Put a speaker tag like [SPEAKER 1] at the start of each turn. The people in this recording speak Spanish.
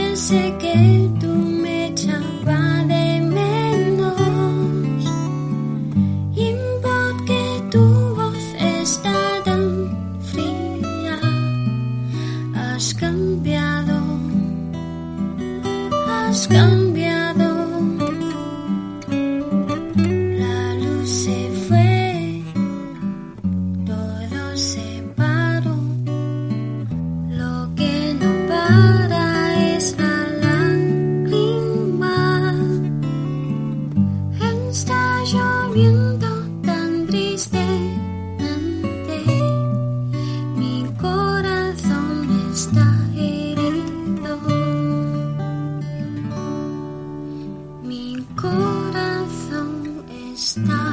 [SPEAKER 1] Sé que tú me echabas de menos y porque tu voz está tan fría. Has cambiado, has cambiado. La luz se fue, todo se paró. Lo que no para es la está lloviendo tan tristemente, mi corazón está herido, mi corazón está